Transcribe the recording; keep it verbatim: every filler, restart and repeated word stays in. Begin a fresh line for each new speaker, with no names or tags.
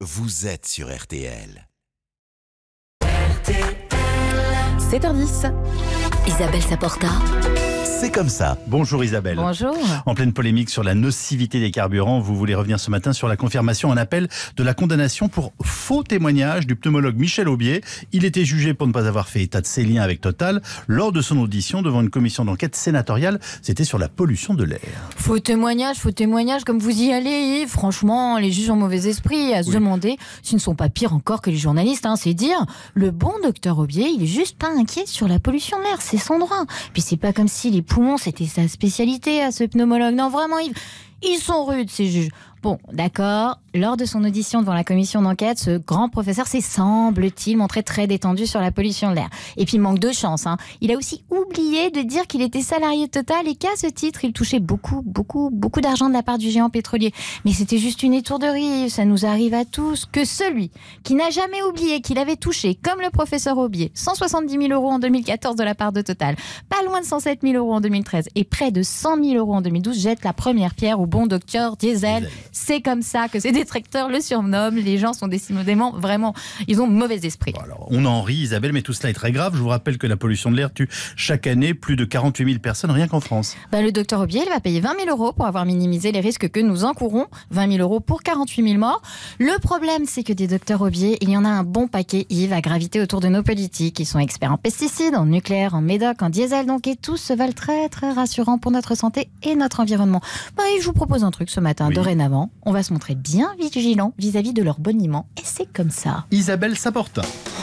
vous êtes sur R T L.
sept heures dix.
Isabelle Saporta.
C'est comme ça.
Bonjour Isabelle.
Bonjour.
En pleine polémique sur la nocivité des carburants, vous voulez revenir ce matin sur la confirmation en appel de la condamnation pour faux témoignage du pneumologue Michel Aubier. Il était jugé pour ne pas avoir fait état de ses liens avec Total lors de son audition devant une commission d'enquête sénatoriale. C'était sur la pollution de l'air.
Faux témoignage, faux témoignage, comme vous y allez, Yves. Franchement, les juges ont mauvais esprit à se
Oui.
demander s'ils ne sont pas pires encore que les journalistes. Hein, c'est dire, le bon docteur Aubier, il est juste pas inquiet sur la pollution de l'air, c'est son droit. Puis c'est pas comme si les poumons, c'était sa spécialité à ce pneumologue. Non, vraiment, Yves, ils sont rudes, ces juges. Bon, d'accord, lors de son audition devant la commission d'enquête, ce grand professeur s'est, semble-t-il, montré très détendu sur la pollution de l'air. Et puis, manque de chance, hein. Il a aussi oublié de dire qu'il était salarié de Total et qu'à ce titre, il touchait beaucoup, beaucoup, beaucoup d'argent de la part du géant pétrolier. Mais c'était juste une étourderie, ça nous arrive à tous, que celui qui n'a jamais oublié qu'il avait touché, comme le professeur Aubier, cent soixante-dix mille euros en deux mille quatorze de la part de Total, pas loin de cent sept mille euros en deux mille treize et près de cent mille euros en deux mille douze, jette la première pierre au bon docteur Diesel. C'est comme ça que ces détracteurs le surnomment. Les gens sont décidément vraiment, ils ont mauvais esprit.
Bon, alors, on en rit Isabelle, mais tout cela est très grave. Je vous rappelle que la pollution de l'air tue chaque année plus de quarante-huit mille personnes rien qu'en France.
Bah, le docteur Aubier, il va payer vingt mille euros pour avoir minimisé les risques que nous encourons. vingt mille euros pour quarante-huit mille morts. Le problème, c'est que des docteurs Aubier, il y en a un bon paquet, Yves, à graviter autour de nos politiques. Ils sont experts en pesticides, en nucléaire, en médoc, en diesel, donc, et tous se valent très très rassurants pour notre santé et notre environnement. Bah, et je vous propose un truc ce matin.
Oui.
Dorénavant, on va se montrer bien vigilants vis-à-vis de leur boniment. Et c'est comme ça.
Isabelle Saporta.